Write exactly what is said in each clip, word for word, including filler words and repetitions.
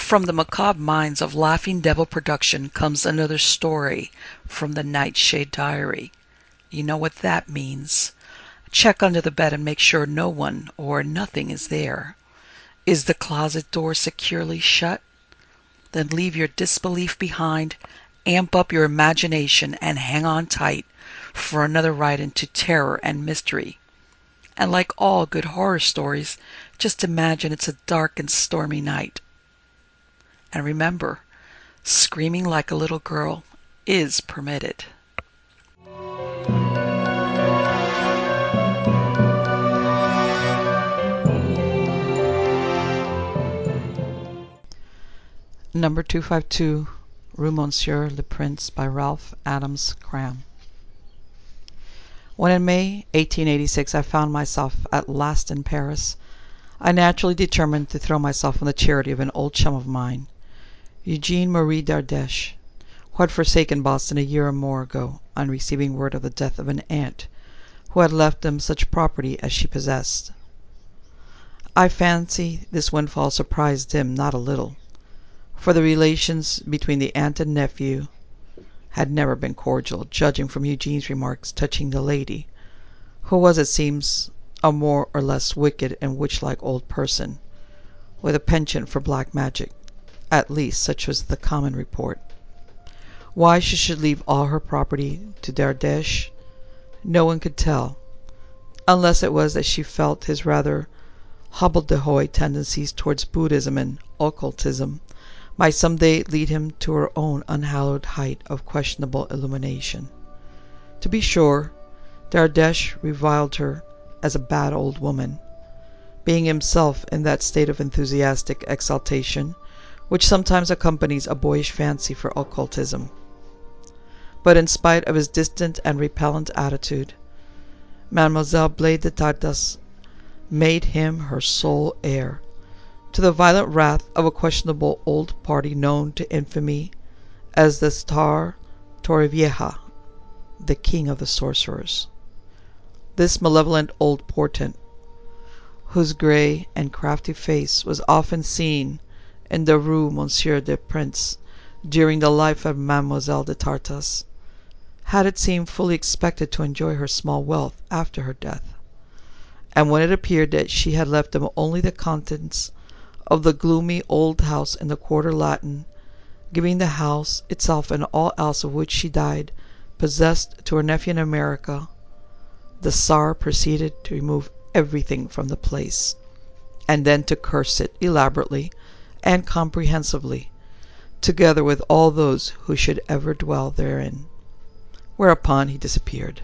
From the macabre minds of Laughing Devil Production comes another story from the Nightshade Diary. You know what that means. Check under the bed and make sure no one or nothing is there. Is the closet door securely shut? Then leave your disbelief behind, amp up your imagination, and hang on tight for another ride into terror and mystery. And like all good horror stories, just imagine it's a dark and stormy night. And remember, screaming like a little girl is permitted. Number two fifty-two, Rue Monsieur le Prince by Ralph Adams Cram. When in May eighteen eighty-six I found myself at last in Paris, I naturally determined to throw myself on the charity of an old chum of mine, Eugene Marie Dardèche, who had forsaken Boston a year or more ago on receiving word of the death of an aunt who had left him such property as she possessed. I fancy this windfall surprised him not a little, for the relations between the aunt and nephew had never been cordial, judging from Eugene's remarks touching the lady, who was, it seems, a more or less wicked and witch-like old person, with a penchant for black magic. At least such was the common report. Why she should leave all her property to Dardèche, no one could tell, unless it was that she felt his rather hobbledehoy tendencies towards Buddhism and occultism might some day lead him to her own unhallowed height of questionable illumination. To be sure, Dardèche reviled her as a bad old woman, being himself in that state of enthusiastic exaltation which sometimes accompanies a boyish fancy for occultism. But in spite of his distant and repellent attitude, Mademoiselle Blé de Tartas made him her sole heir, to the violent wrath of a questionable old party known to infamy as the Tsar Torrevieja, the king of the sorcerers. This malevolent old portent, whose grey and crafty face was often seen in the Rue Monsieur le Prince during the life of Mademoiselle de Tartas, had, it seemed, fully expected to enjoy her small wealth after her death, and when it appeared that she had left him only the contents of the gloomy old house in the Quarter Latin, giving the house itself and all else of which she died possessed to her nephew in America, the Tsar proceeded to remove everything from the place, and then to curse it elaborately and comprehensively, together with all those who should ever dwell therein. Whereupon he disappeared.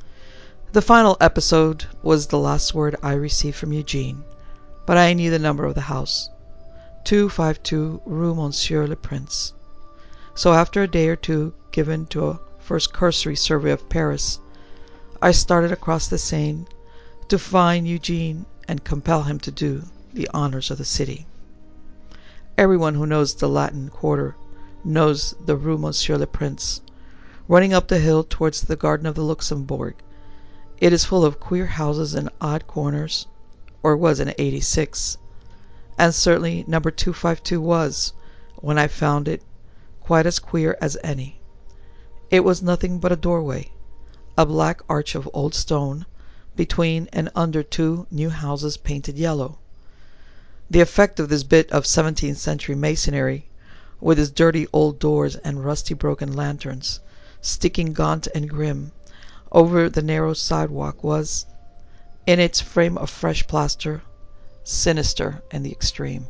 The final episode was the last word I received from Eugene, but I knew the number of the house, two fifty-two Rue Monsieur le Prince. So after a day or two given to a first cursory survey of Paris, I started across the Seine to find Eugene and compel him to do the honors of the city. Everyone who knows the Latin Quarter knows the Rue Monsieur le Prince, running up the hill towards the Garden of the Luxembourg. It is full of queer houses and odd corners, or was in eighty-six, and certainly number two fifty-two was, when I found it, quite as queer as any. It was nothing but a doorway, a black arch of old stone, between and under two new houses painted yellow. The effect of this bit of seventeenth century masonry, with its dirty old doors and rusty broken lanterns, sticking gaunt and grim over the narrow sidewalk, was, in its frame of fresh plaster, sinister in the extreme.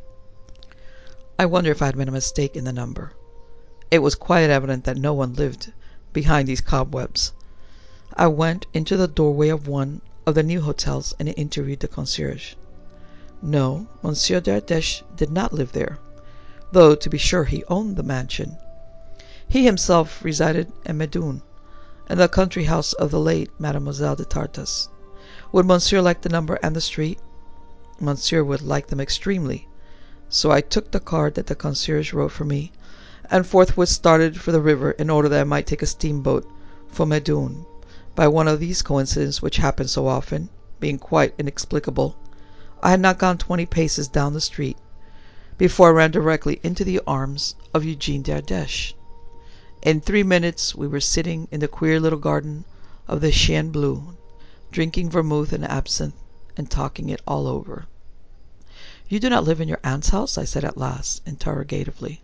I wonder if I had made a mistake in the number. It was quite evident that no one lived behind these cobwebs. I went into the doorway of one of the new hotels and interviewed the concierge. No, Monsieur Dardèche did not live there, though to be sure he owned the mansion. He himself resided in Médoune, in the country house of the late Mademoiselle de Tartas. Would Monsieur like the number and the street? Monsieur would like them extremely, so I took the card that the concierge wrote for me, and forthwith started for the river in order that I might take a steamboat for Médoune. By one of these coincidences, which happen so often, being quite inexplicable, I had not gone twenty paces down the street before I ran directly into the arms of Eugene Dardèche. In three minutes we were sitting in the queer little garden of the Chien Bleu, drinking vermouth and absinthe, and talking it all over. "You do not live in your aunt's house?" I said at last, interrogatively.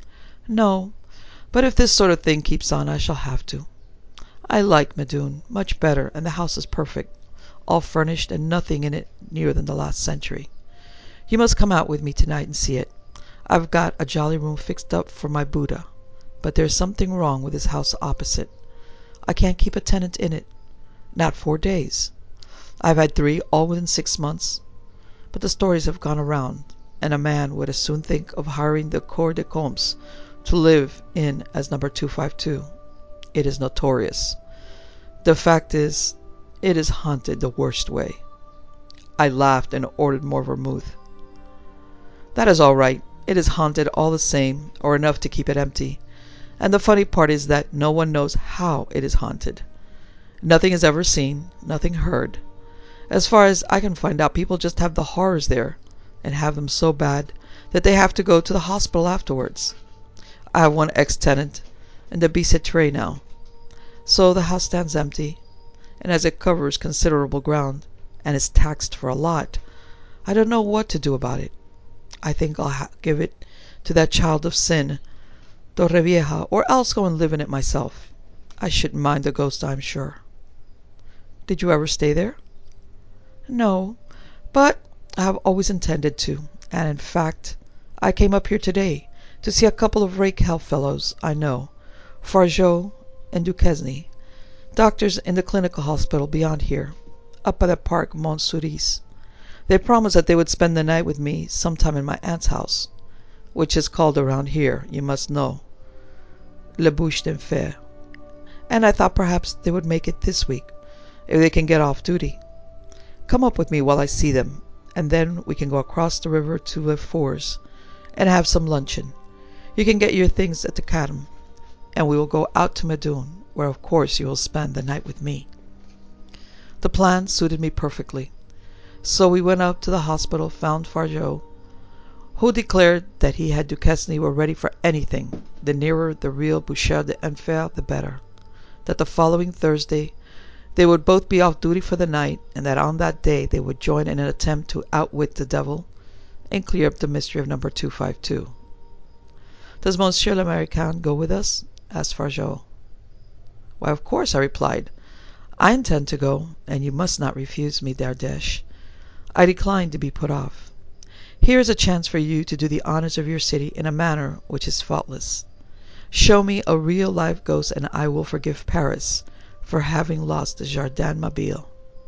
"No, but if this sort of thing keeps on, I shall have to. I like Meudon much better, and the house is perfect, all furnished, and nothing in it nearer than the last century. You must come out with me tonight and see it. I've got a jolly room fixed up for my Buddha, but there's something wrong with this house opposite. I can't keep a tenant in it, not four days. I've had three, all within six months. But the stories have gone around, and a man would as soon think of hiring the Cour des Comptes to live in as number two fifty-two. It is notorious. The fact is, it is haunted the worst way." I laughed and ordered more vermouth. "That is all right. It is haunted all the same, or enough to keep it empty. And the funny part is that no one knows how it is haunted. Nothing is ever seen, nothing heard. As far as I can find out, people just have the horrors there, and have them so bad that they have to go to the hospital afterwards. I have one ex-tenant in the Bicêtre now. So the house stands empty, and as it covers considerable ground, and is taxed for a lot, I don't know what to do about it. I think I'll ha- give it to that child of sin, Torrevieja, or else go and live in it myself. I shouldn't mind the ghost, I'm sure." "Did you ever stay there?" "No, but I have always intended to, and in fact, I came up here today to see a couple of rake hell fellows I know, Fargeau and Duquesne, doctors in the clinical hospital beyond here, up by the park Mont Cerise. They promised that they would spend the night with me some time in my aunt's house, which is called around here, you must know, Le Bouche d'Enfer, and I thought perhaps they would make it this week, if they can get off duty. Come up with me while I see them, and then we can go across the river to Le Fours and have some luncheon. You can get your things at the Cadam, and we will go out to Meudon, where of course you will spend the night with me." The plan suited me perfectly. So we went up to the hospital, found Fargeau, who declared that he and Duquesne were ready for anything, the nearer the real Bouche d'Enfer the better, that the following Thursday they would both be off duty for the night, and that on that day they would join in an attempt to outwit the devil and clear up the mystery of number two fifty-two. "Does Monsieur l'Américain go with us?" asked Fargeau. "Why, of course," I replied. "I intend to go, and you must not refuse me, Dardèche. I decline to be put off. Here is a chance for you to do the honors of your city in a manner which is faultless. Show me a real live ghost, and I will forgive Paris for having lost the Jardin Mabille."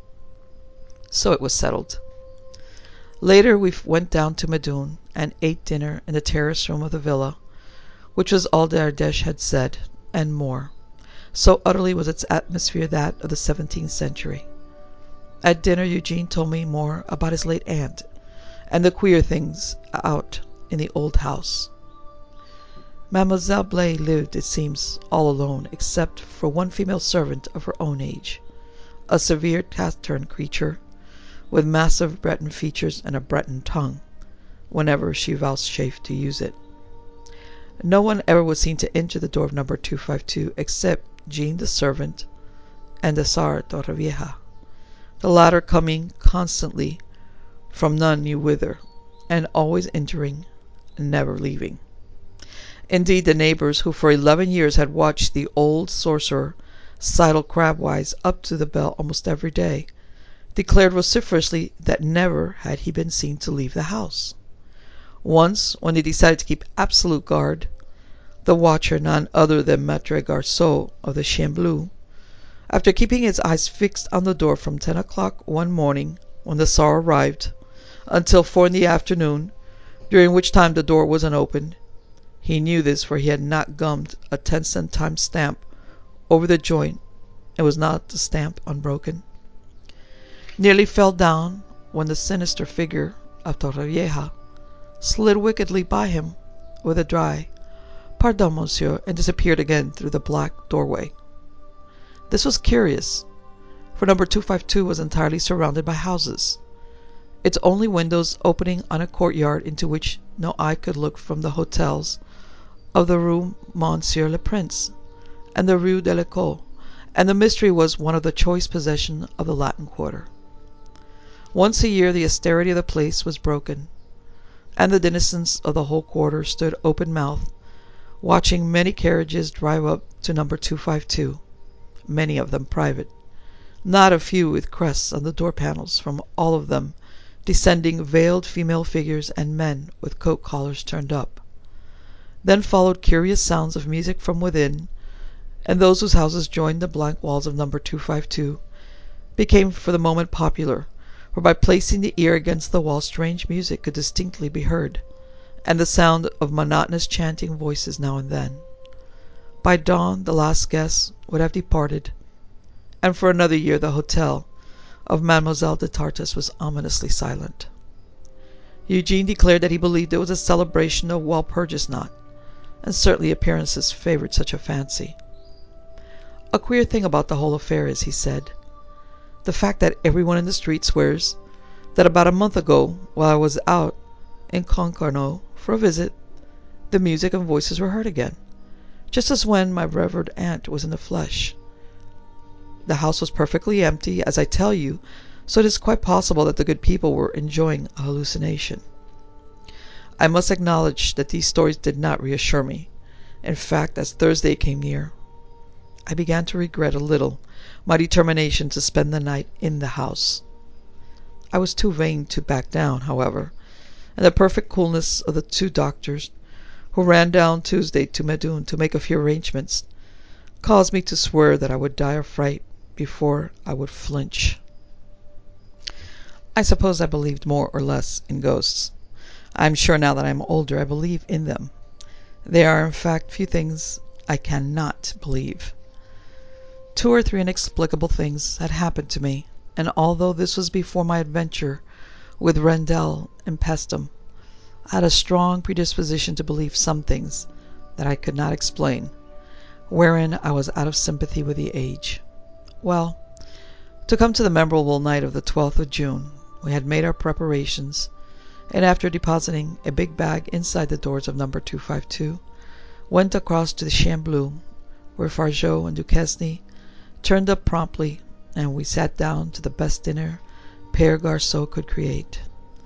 So it was settled. Later we went down to Meudon and ate dinner in the terrace room of the villa, which was all Dardèche had said, and more. So utterly was its atmosphere that of the seventeenth century. At dinner Eugene told me more about his late aunt, and the queer things out in the old house. Mademoiselle Blay lived, it seems, all alone, except for one female servant of her own age, a severe taciturn creature, with massive Breton features and a Breton tongue, whenever she vouchsafed to use it. No one ever was seen to enter the door of number two fifty-two except Jean the servant and the Tsar Torrevieja, the latter coming constantly from none knew whither, and always entering and never leaving. Indeed, the neighbours, who for eleven years had watched the old sorcerer sidle crabwise up to the bell almost every day, declared vociferously that never had he been seen to leave the house. Once, when they decided to keep absolute guard, the watcher, none other than Maitre Garceau of the Chien Bleu, after keeping his eyes fixed on the door from ten o'clock one morning when the Tsar arrived, until four in the afternoon, during which time the door wasn't opened, he knew this, for he had not gummed a ten-centime stamp over the joint, and was not the stamp unbroken, nearly fell down when the sinister figure of Torrevieja slid wickedly by him with a dry "Pardon, monsieur," and disappeared again through the black doorway. This was curious, for number two fifty-two was entirely surrounded by houses, its only windows opening on a courtyard into which no eye could look from the hotels of the Rue Monsieur le Prince and the Rue de l'École, and the mystery was one of the choice possessions of the Latin Quarter. Once a year the austerity of the place was broken, and the denizens of the whole quarter stood open-mouthed, watching many carriages drive up to number two fifty-two, many of them private, not a few with crests on the door panels, from all of them descending veiled female figures and men with coat collars turned up. Then followed curious sounds of music from within, and those whose houses joined the blank walls of number two fifty-two became for the moment popular, for by placing the ear against the wall strange music could distinctly be heard, and the sound of monotonous chanting voices now and then. By dawn the last guest would have departed, and for another year the hotel of Mademoiselle de Tartas was ominously silent. Eugene declared that he believed it was a celebration of Walpurgis-Nacht, and certainly appearances favoured such a fancy. A queer thing about the whole affair is, he said, the fact that everyone in the street swears that about a month ago, while I was out in Concarneau for a visit, the music and voices were heard again, just as when my revered aunt was in the flesh. The house was perfectly empty, as I tell you, so it is quite possible that the good people were enjoying a hallucination. I must acknowledge that these stories did not reassure me. In fact, as Thursday came near, I began to regret a little my determination to spend the night in the house. I was too vain to back down, however, and the perfect coolness of the two doctors, who ran down Tuesday to Meudon to make a few arrangements, caused me to swear that I would die of fright before I would flinch. I suppose I believed more or less in ghosts. I am sure now that I am older I believe in them. There are in fact few things I cannot believe. Two or three inexplicable things had happened to me, and although this was before my adventure with Rendel and Pestum, I had a strong predisposition to believe some things that I could not explain, wherein I was out of sympathy with the age. Well, to come to the memorable night of the twelfth of June, we had made our preparations, and after depositing a big bag inside the doors of number two fifty-two, went across to the Chien Bleu, where Fargeau and Duquesne turned up promptly, and we sat down to the best dinner Père Garceau could create.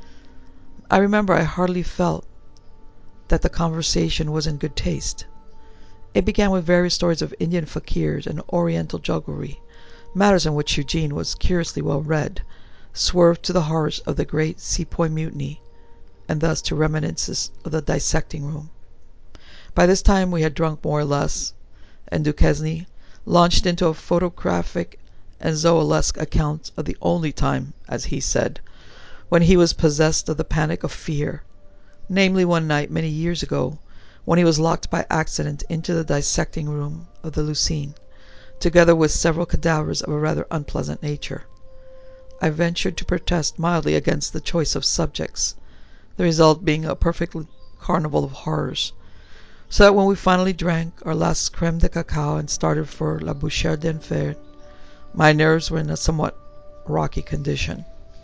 I remember I hardly felt that the conversation was in good taste. It began with various stories of Indian fakirs and Oriental jugglery, matters in which Eugene was curiously well read, swerved to the horrors of the great Sepoy Mutiny, and thus to reminiscences of the dissecting room. By this time we had drunk more or less, and Duquesne launched into a photographic and Zoolesque account of the only time, as he said, when he was possessed of the panic of fear, namely one night many years ago, when he was locked by accident into the dissecting room of the Lucine, together with several cadavers of a rather unpleasant nature. I ventured to protest mildly against the choice of subjects, the result being a perfect carnival of horrors, so that when we finally drank our last crème de cacao and started for La Boucherie d'Enfer, my nerves were in a somewhat rocky condition.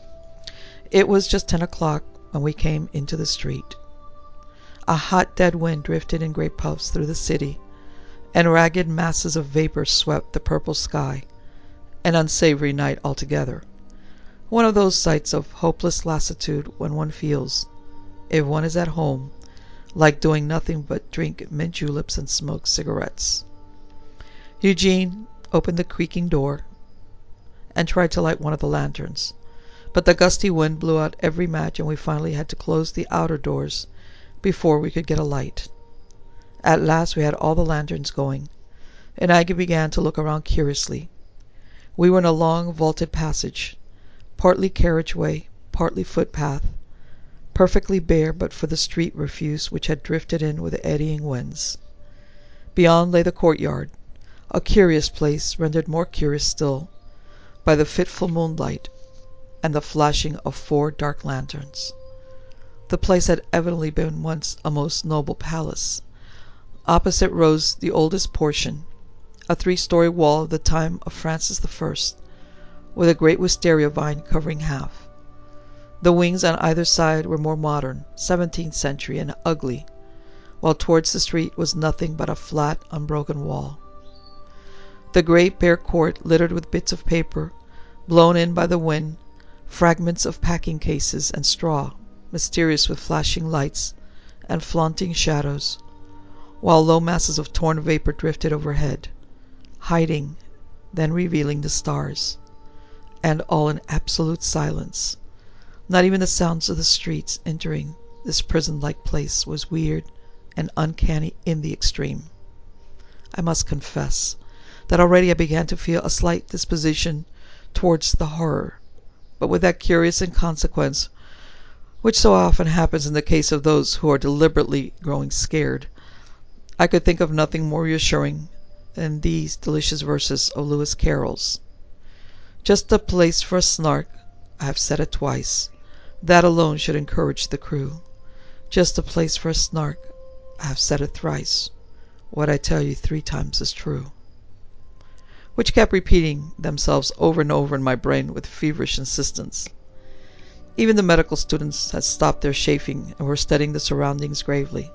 It was just ten o'clock when we came into the street. A hot dead wind drifted in great puffs through the city, and ragged masses of vapour swept the purple sky, an unsavoury night altogether, one of those sights of hopeless lassitude when one feels, if one is at home, like doing nothing but drink mint juleps and smoke cigarettes. Eugene opened the creaking door and tried to light one of the lanterns, but the gusty wind blew out every match, and we finally had to close the outer doors before we could get a light. At last we had all the lanterns going, and I began to look around curiously. We were in a long vaulted passage, partly carriageway, partly footpath, perfectly bare but for the street refuse which had drifted in with the eddying winds. Beyond lay the courtyard, a curious place rendered more curious still by the fitful moonlight and the flashing of four dark lanterns. The place had evidently been once a most noble palace. Opposite rose the oldest portion, a three-story wall of the time of Francis the First, with a great wisteria vine covering half. The wings on either side were more modern, seventeenth century, and ugly, while towards the street was nothing but a flat, unbroken wall. The great bare court, littered with bits of paper, blown in by the wind, fragments of packing cases, and straw, mysterious with flashing lights and flaunting shadows, while low masses of torn vapour drifted overhead, hiding, then revealing the stars, and all in absolute silence. Not even the sounds of the streets entering this prison-like place was weird and uncanny in the extreme. I must confess that already I began to feel a slight disposition towards the horror, but with that curious inconsequence which so often happens in the case of those who are deliberately growing scared, I could think of nothing more reassuring than these delicious verses of Lewis Carroll's. Just a place for a snark, I have said it twice. That alone should encourage the crew. Just a place for a snark, I have said it thrice. What I tell you three times is true. Which kept repeating themselves over and over in my brain with feverish insistence. Even the medical students had stopped their chafing and were studying the surroundings gravely.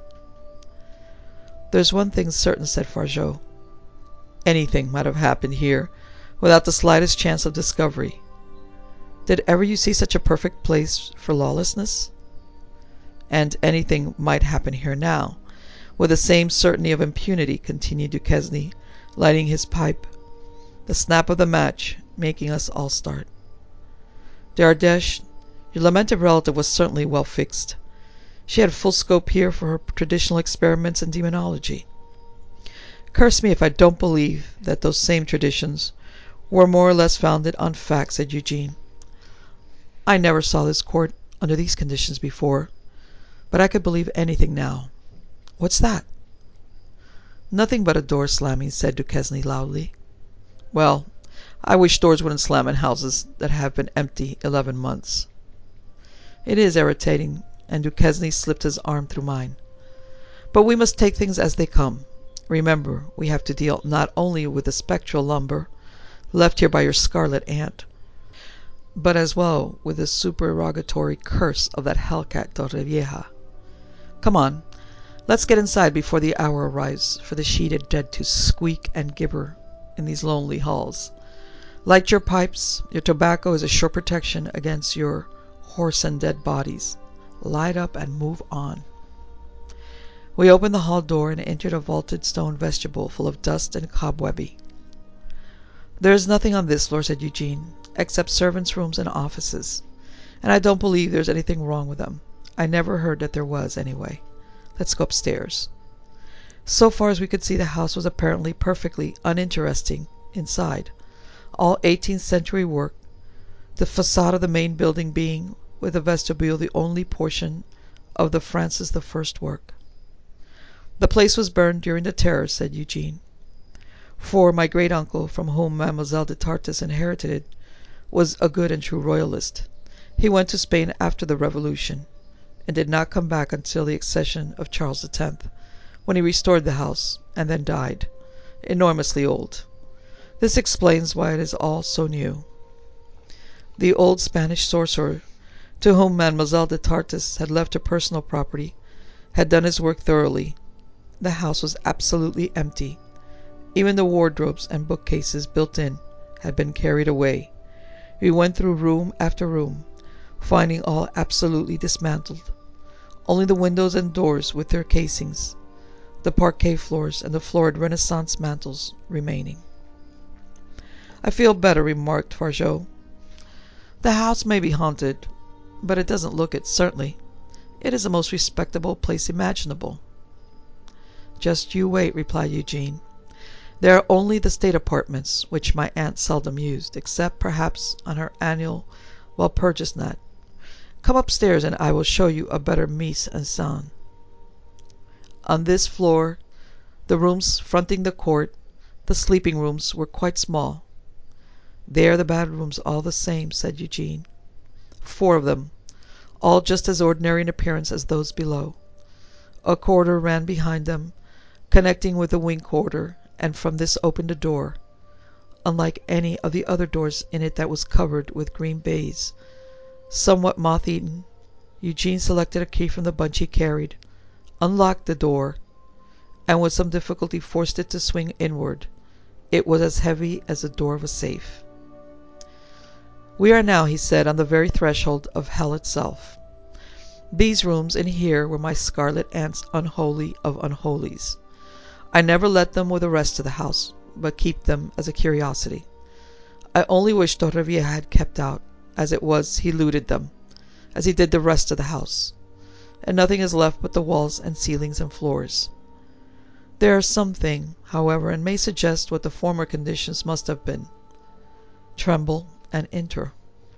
"There's one thing certain," said Fargeot. "Anything might have happened here without the slightest chance of discovery. Did ever you see such a perfect place for lawlessness? And anything might happen here now, with the same certainty of impunity," continued Duquesne, lighting his pipe, the snap of the match making us all start. "D'Ardèche, your lamented relative was certainly well fixed. She had full scope here for her traditional experiments in demonology. Curse me if I don't believe that those same traditions were more or less founded on fact," said Eugene. "I never saw this court under these conditions before, but I could believe anything now. What's that?" "Nothing but a door slamming," said Duquesne loudly. "Well, I wish doors wouldn't slam in houses that have been empty eleven months. It is irritating," and Duquesne slipped his arm through mine. "But we must take things as they come. Remember, we have to deal not only with the spectral lumber left here by your scarlet aunt, but as well with the supererogatory curse of that hellcat Torrevieja. Come on, let's get inside before the hour arrives for the sheeted dead to squeak and gibber in these lonely halls. Light your pipes. Your tobacco is a sure protection against your horse and dead bodies. Light up and move on." We opened the hall door and entered a vaulted stone vestibule full of dust and cobwebby. "There is nothing on this floor," said Eugene, "except servants' rooms and offices, and I don't believe there is anything wrong with them. I never heard that there was, anyway. Let's go upstairs." So far as we could see, the house was apparently perfectly uninteresting inside, all eighteenth century work, the façade of the main building being, with the vestibule, the only portion of the Francis the First work. "The place was burned during the Terror," said Eugene, "for my great-uncle, from whom Mademoiselle de Tartas inherited it, was a good and true royalist. He went to Spain after the Revolution, and did not come back until the accession of Charles the Tenth, when he restored the house, and then died, enormously old. This explains why it is all so new. The old Spanish sorcerer, to whom Mademoiselle de Tartas had left her personal property, had done his work thoroughly. The house was absolutely empty. Even the wardrobes and bookcases built in had been carried away. We went through room after room, finding all absolutely dismantled, only the windows and doors with their casings, the parquet floors, and the florid Renaissance mantels remaining. "I feel better," remarked Fargeot. "The house may be haunted, but it doesn't look it, certainly. It is the most respectable place imaginable." "Just you wait," replied Eugene. "There are only the state apartments, which my aunt seldom used, except, perhaps, on her annual Walpurgisnacht. Come upstairs, and I will show you a better mise en scène." On this floor, the rooms fronting the court, the sleeping rooms, were quite small. "They are the bad rooms all the same," said Eugene. "Four of them, all just as ordinary in appearance as those below. A corridor ran behind them, connecting with the wing corridor, and from this opened a door, unlike any of the other doors in it, that was covered with green baize, Somewhat moth-eaten, Eugene selected a key from the bunch he carried, unlocked the door, and with some difficulty forced it to swing inward. It was as heavy as the door of a safe. "We are now," he said, "on the very threshold of hell itself. These rooms in here were my scarlet aunt's unholy of unholies. I never let them with the rest of the house, but keep them as a curiosity. I only wish Torrevieja had kept out. As it was, he looted them, as he did the rest of the house, and nothing is left but the walls and ceilings and floors. There are something, however, and may suggest what the former conditions must have been. Tremble and enter."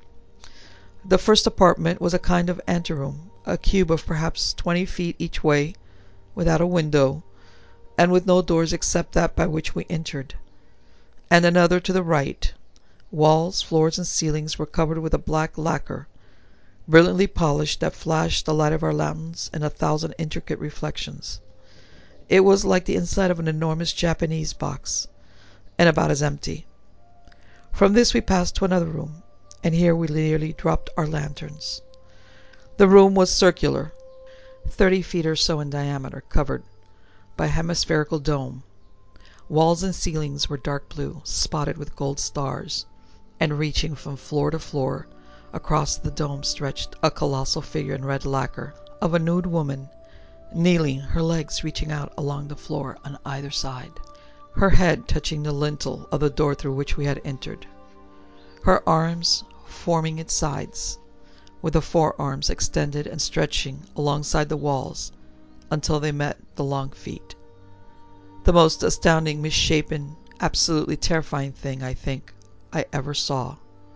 The first apartment was a kind of anteroom, a cube of perhaps twenty feet each way, without a window, and with no doors except that by which we entered, and another to the right. Walls, floors, and ceilings were covered with a black lacquer, brilliantly polished, that flashed the light of our lanterns in a thousand intricate reflections. It was like the inside of an enormous Japanese box, and about as empty. From this we passed to another room, and here we nearly dropped our lanterns. The room was circular, thirty feet or so in diameter, covered by a hemispherical dome. Walls and ceilings were dark blue, spotted with gold stars, and reaching from floor to floor, across the dome stretched a colossal figure in red lacquer of a nude woman, kneeling, her legs reaching out along the floor on either side, her head touching the lintel of the door through which we had entered, her arms forming its sides, with the forearms extended and stretching alongside the walls until they met the long feet. The most astounding, misshapen, absolutely terrifying thing, I think, I ever saw.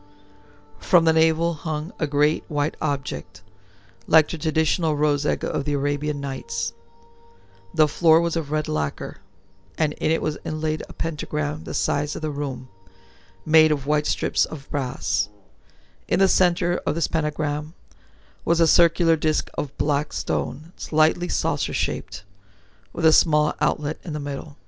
From the navel hung a great white object, like the traditional rose-egg of the Arabian Nights. The floor was of red lacquer, and in it was inlaid a pentagram the size of the room, made of white strips of brass. In the centre of this pentagram was a circular disc of black stone, slightly saucer-shaped, with a small outlet in the middle.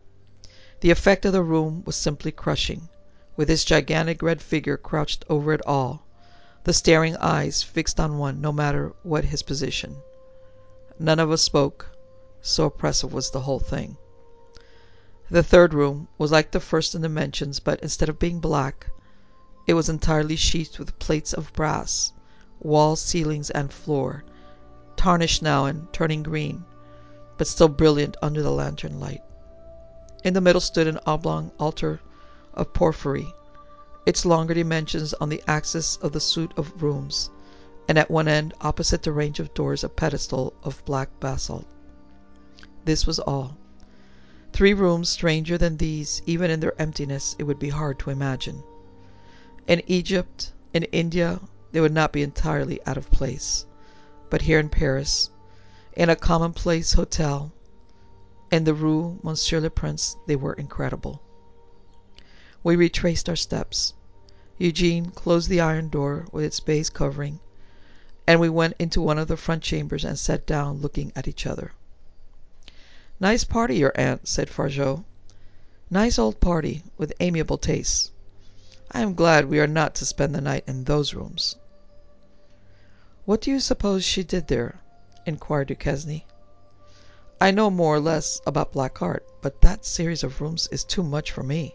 The effect of the room was simply crushing, with this gigantic red figure crouched over it all, the staring eyes fixed on one, no matter what his position. None of us spoke, so oppressive was the whole thing. The third room was like the first in dimensions, but instead of being black, it was entirely sheathed with plates of brass, walls, ceilings, and floor, tarnished now and turning green, but still brilliant under the lantern light. In the middle stood an oblong altar of porphyry, its longer dimensions on the axis of the suite of rooms, and at one end, opposite the range of doors, a pedestal of black basalt. This was all. Three rooms stranger than these, even in their emptiness, it would be hard to imagine. In Egypt, in India, they would not be entirely out of place, but here in Paris, in a commonplace hotel, in the Rue Monsieur le Prince, they were incredible. We retraced our steps. Eugene closed the iron door with its baize covering, and we went into one of the front chambers and sat down, looking at each other. "Nice party, your aunt," said Fargeot. "Nice old party, with amiable tastes. I am glad we are not to spend the night in those rooms." "What do you suppose she did there?" inquired Duquesne. "I know more or less about black art, but that series of rooms is too much for me."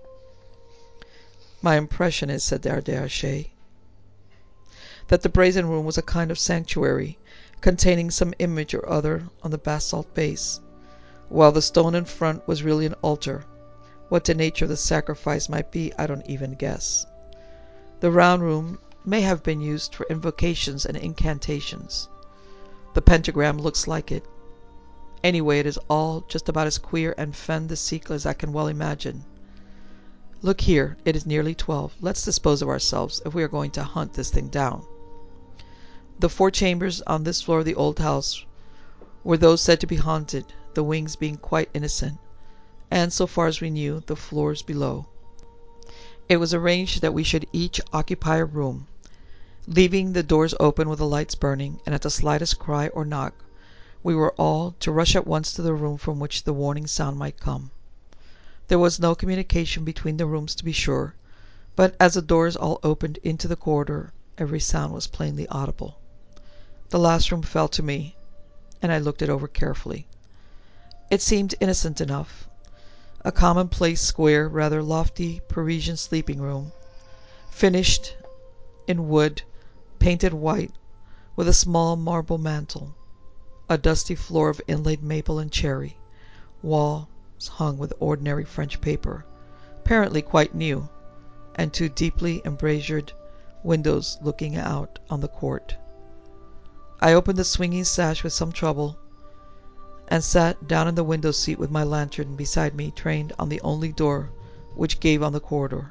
"My impression is," said Dardache, "that the brazen room was a kind of sanctuary, containing some image or other on the basalt base, while the stone in front was really an altar. What the nature of the sacrifice might be, I don't even guess. The round room may have been used for invocations and incantations. The pentagram looks like it. Anyway, it is all just about as queer and fin de siècle as I can well imagine. Look here, it is nearly twelve. Let's dispose of ourselves, if we are going to hunt this thing down." The four chambers on this floor of the old house were those said to be haunted, the wings being quite innocent, and, so far as we knew, the floors below. It was arranged that we should each occupy a room, leaving the doors open with the lights burning, and at the slightest cry or knock, we were all to rush at once to the room from which the warning sound might come. There was no communication between the rooms, to be sure, but as the doors all opened into the corridor, Every sound was plainly audible. The last room fell to me, and I looked it over carefully. It seemed innocent enough. A commonplace, square, rather lofty Parisian sleeping room, finished in wood, painted white, with a small marble mantel, a dusty floor of inlaid maple and cherry, walls hung with ordinary French paper, apparently quite new, and two deeply embrazured windows looking out on the court. I opened the swinging sash with some trouble, and sat down in the window seat with my lantern beside me trained on the only door which gave on the corridor.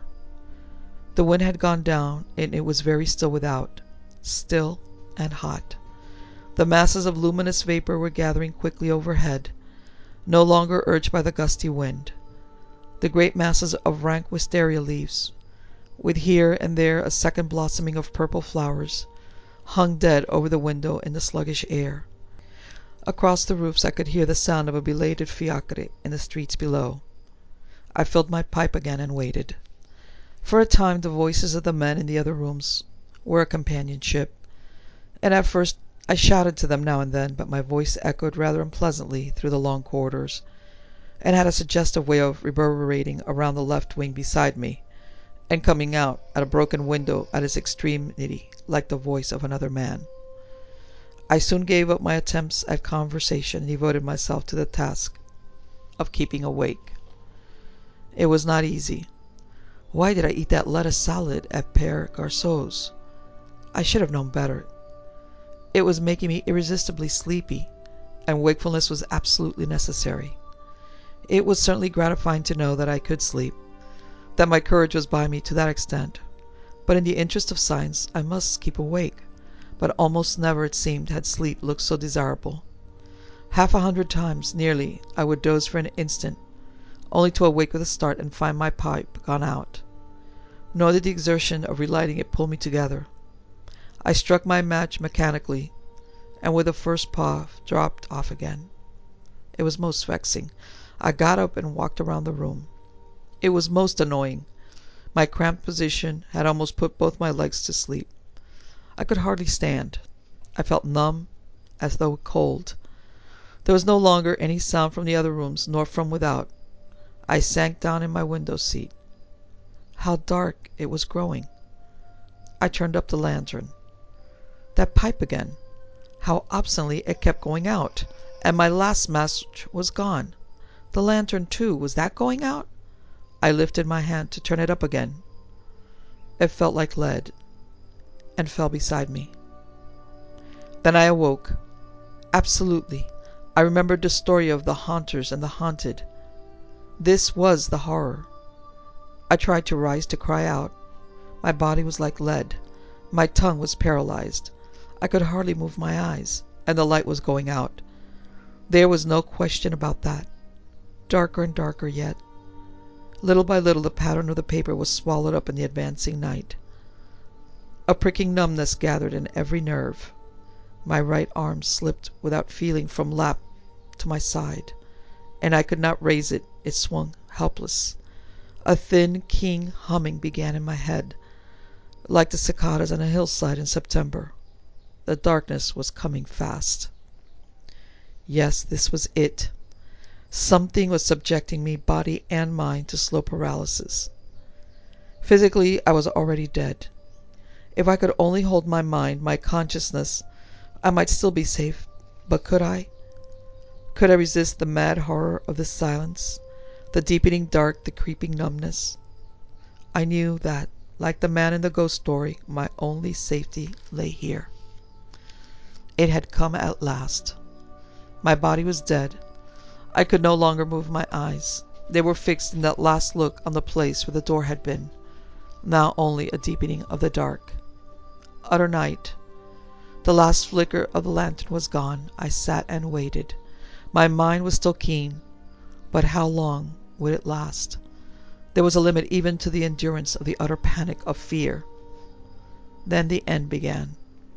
The wind had gone down, and it was very still without, still and hot. The masses of luminous vapour were gathering quickly overhead, no longer urged by the gusty wind. The great masses of rank wisteria leaves, with here and there a second blossoming of purple flowers, hung dead over the window in the sluggish air. Across the roofs I could hear the sound of a belated fiacre in the streets below. I filled my pipe again and waited. For a time the voices of the men in the other rooms were a companionship, and at first I shouted to them now and then, but my voice echoed rather unpleasantly through the long corridors, and had a suggestive way of reverberating around the left wing beside me, and coming out at a broken window at its extremity like the voice of another man. I soon gave up my attempts at conversation and devoted myself to the task of keeping awake. It was not easy. Why did I eat that lettuce salad at Pere Garceau's? I should have known better. It was making me irresistibly sleepy, and wakefulness was absolutely necessary. It was certainly gratifying to know that I could sleep, that my courage was by me to that extent, but in the interest of science I must keep awake. But almost never, it seemed, had sleep looked so desirable. Half a hundred times, nearly, I would doze for an instant, only to awake with a start and find my pipe gone out. Nor did the exertion of relighting it pull me together. I struck my match mechanically, and with the first puff dropped off again. It was most vexing. I got up and walked around the room. It was most annoying. My cramped position had almost put both my legs to sleep. I could hardly stand. I felt numb, as though cold. There was no longer any sound from the other rooms, nor from without. I sank down in my window seat. How dark it was growing! I turned up the lantern. That pipe again! How obstinately it kept going out! And my last match was gone. The lantern, too, was that going out? I lifted my hand to turn it up again. It felt like lead, and fell beside me. Then I awoke. Absolutely, I remembered the story of the haunters and the haunted. This was the horror. I tried to rise to cry out. My body was like lead. My tongue was paralyzed. I could hardly move my eyes, and the light was going out. There was no question about that. Darker and darker yet. Little by little the pattern of the paper was swallowed up in the advancing night. A pricking numbness gathered in every nerve. My right arm slipped without feeling from lap to my side, and I could not raise it. It swung helpless. A thin, keen humming began in my head, like the cicadas on a hillside in September. The darkness was coming fast. Yes, this was it. Something was subjecting me, body and mind, to slow paralysis. Physically, I was already dead. If I could only hold my mind, my consciousness, I might still be safe. But could I? Could I resist the mad horror of this silence, the deepening dark, the creeping numbness? I knew that, like the man in the ghost story, my only safety lay here. It had come at last. My body was dead. I could no longer move my eyes. They were fixed in that last look on the place where the door had been. Now only a deepening of the dark. Utter night. The last flicker of the lantern was gone. I sat and waited. My mind was still keen, but how long would it last? There was a limit even to the endurance of the utter panic of fear. Then the end began.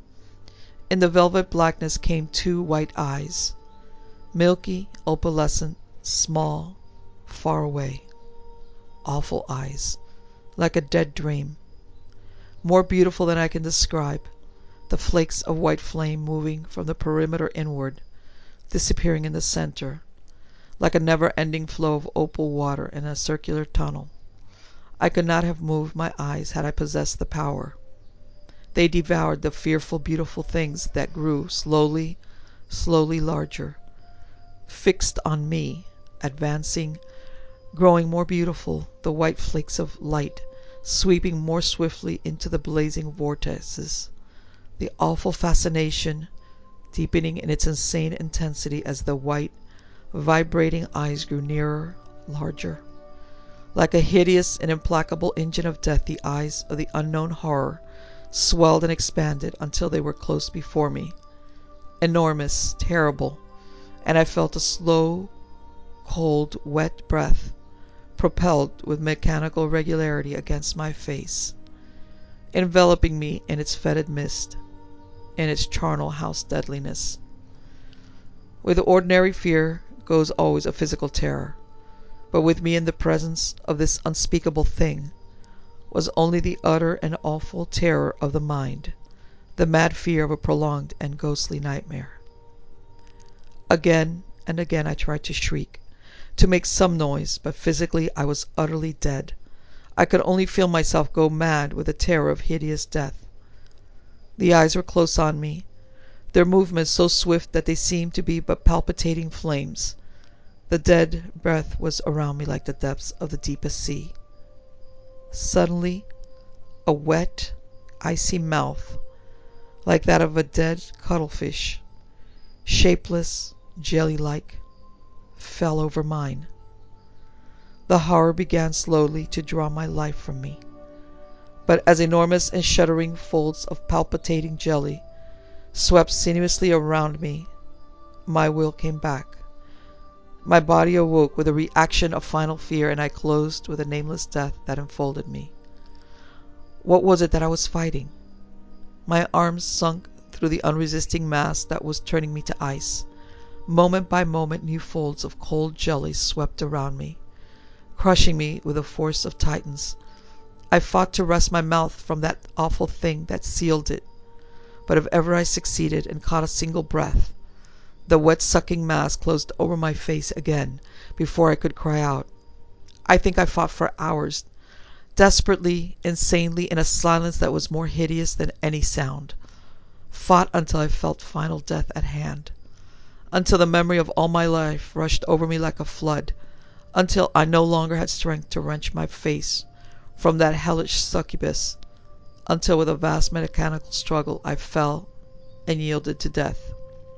In the velvet blackness came two white eyes, milky, opalescent, small, far away. Awful eyes, like a dead dream. more beautiful than I can describe, the flakes of white flame moving from the perimeter inward, disappearing in the center, like a never-ending flow of opal water in a circular tunnel. I could not have moved my eyes had I possessed the power. They devoured the fearful, beautiful things that grew slowly, slowly larger, fixed on me, advancing, growing more beautiful, the white flakes of light, sweeping more swiftly into the blazing vortices, the awful fascination deepening in its insane intensity as the white, vibrating eyes grew nearer, larger. Like a hideous and implacable engine of death, the eyes of the unknown horror swelled and expanded until they were close before me, enormous, terrible, and I felt a slow, cold, wet breath propelled with mechanical regularity against my face, enveloping me in its fetid mist, in its charnel house deadliness. With ordinary fear goes always a physical terror, but with me in the presence of this unspeakable thing was only the utter and awful terror of the mind, the mad fear of a prolonged and ghostly nightmare. Again and again I tried to shriek, to make some noise, but physically I was utterly dead. I could only feel myself go mad with the terror of hideous death. The eyes were close on me, their movements so swift that they seemed to be but palpitating flames. The dead breath was around me like the depths of the deepest sea. Suddenly, a wet, icy mouth, like that of a dead cuttlefish, shapeless, jelly-like, fell over mine. The horror began slowly to draw my life from me, but as enormous and shuddering folds of palpitating jelly swept sinuously around me, my will came back. My body awoke with a reaction of final fear, and I closed with a nameless death that enfolded me. What was it that I was fighting? My arms sunk through the unresisting mass that was turning me to ice. Moment by moment, new folds of cold jelly swept around me, crushing me with the force of titans. I fought to wrest my mouth from that awful thing that sealed it, but if ever I succeeded and caught a single breath, the wet sucking mass closed over my face again before I could cry out. I think I fought for hours, desperately, insanely, in a silence that was more hideous than any sound. Fought until I felt final death at hand, until the memory of all my life rushed over me like a flood, until I no longer had strength to wrench my face from that hellish succubus, until with a vast mechanical struggle I fell and yielded to death.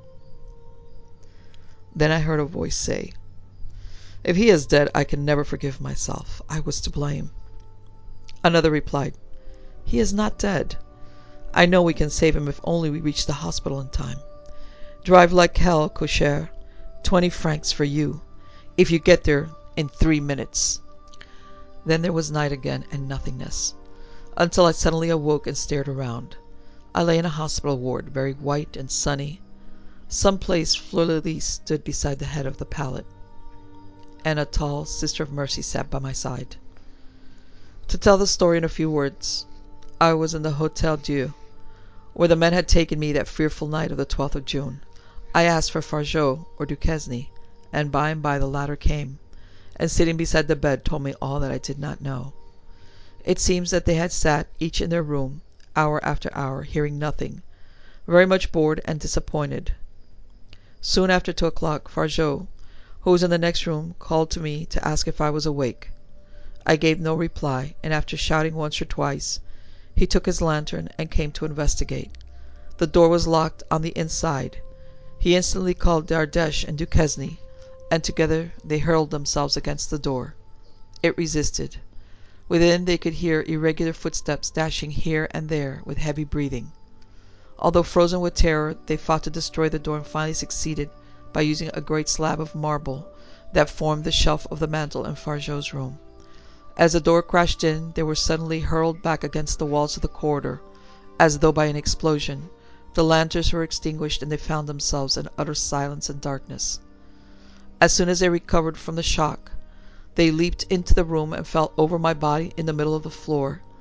Then I heard a voice say, "If he is dead, I can never forgive myself. I was to blame." Another replied, "He is not dead. I know we can save him if only we reach the hospital in time. Drive like hell, cocher. Twenty francs for you, if you get there in three minutes." Then there was night again and nothingness, until I suddenly awoke and stared around. I lay in a hospital ward, very white and sunny. Some place fleur-de-lis stood beside the head of the pallet, and a tall Sister of Mercy sat by my side. To tell the story in a few words, I was in the Hôtel Dieu, where the men had taken me that fearful night of the twelfth of June. I asked for Fargeau or Duquesne, and by and by the latter came, and sitting beside the bed told me all that I did not know. It seems that they had sat, each in their room, hour after hour, hearing nothing, very much bored and disappointed. Soon after two o'clock, Fargeau, who was in the next room, called to me to ask if I was awake. I gave no reply, and after shouting once or twice, he took his lantern and came to investigate. The door was locked on the inside. He instantly called Dardèche and Duquesne, and together they hurled themselves against the door. It resisted. Within they could hear irregular footsteps dashing here and there with heavy breathing. Although frozen with terror, they fought to destroy the door and finally succeeded by using a great slab of marble that formed the shelf of the mantel in Fargeau's room. As the door crashed in, they were suddenly hurled back against the walls of the corridor, as though by an explosion. The lanterns were extinguished, and they found themselves in utter silence and darkness. As soon as they recovered from the shock, they leaped into the room and fell over my body in the middle of the floor.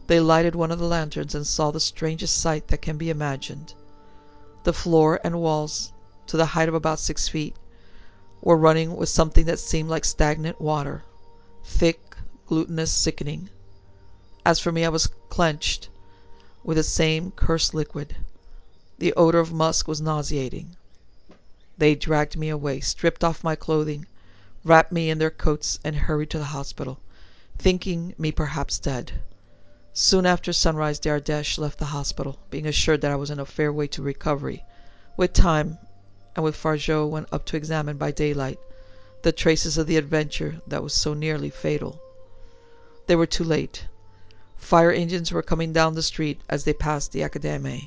They lighted one of the lanterns and saw the strangest sight that can be imagined. The floor and walls, to the height of about six feet, were running with something that seemed like stagnant water, thick, glutinous, sickening. As for me, I was clenched with the same cursed liquid. The odor of musk was nauseating. They dragged me away, stripped off my clothing, wrapped me in their coats, and hurried to the hospital, thinking me perhaps dead. Soon after sunrise, Dardèche left the hospital, being assured that I was in a fair way to recovery. With time, and with Fargeau went up to examine by daylight the traces of the adventure that was so nearly fatal. They were too late. Fire engines were coming down the street as they passed the Académie.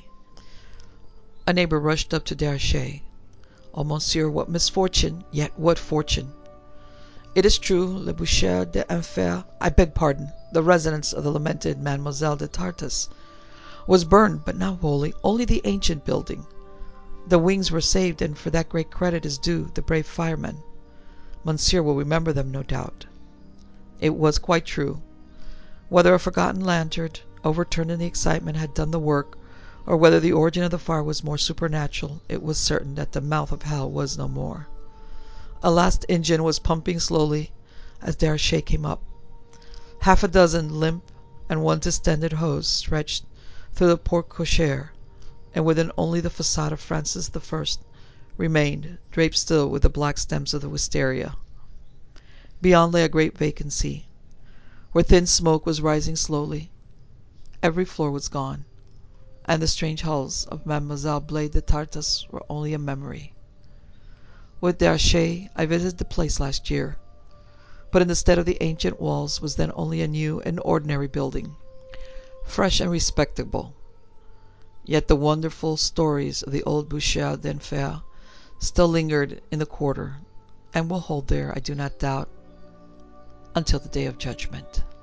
A neighbor rushed up to Déruchette. "Oh, monsieur, what misfortune! Yet what fortune! It is true, Le Bûcher d'Enfer, I beg pardon, the residence of the lamented Mademoiselle de Tartas, was burned, but not wholly, only the ancient building. The wings were saved, and for that great credit is due the brave firemen. Monsieur will remember them, no doubt." It was quite true. Whether a forgotten lantern, overturned in the excitement, had done the work, or whether the origin of the fire was more supernatural, it was certain that the mouth of hell was no more. A last engine was pumping slowly as Déruchette came up. Half a dozen limp and one distended hose stretched through the porte cochere, and within only the façade of Francis the First remained, draped still with the black stems of the wisteria. Beyond lay a great vacancy, where thin smoke was rising slowly. Every floor was gone, and the strange hulls of Mademoiselle Blé de Tartas were only a memory. With Déruchette I visited the place last year, but in the stead of the ancient walls was then only a new and ordinary building, fresh and respectable. Yet the wonderful stories of the old Bûcher d'Enfer still lingered in the quarter, and will hold there, I do not doubt, until the Day of Judgment.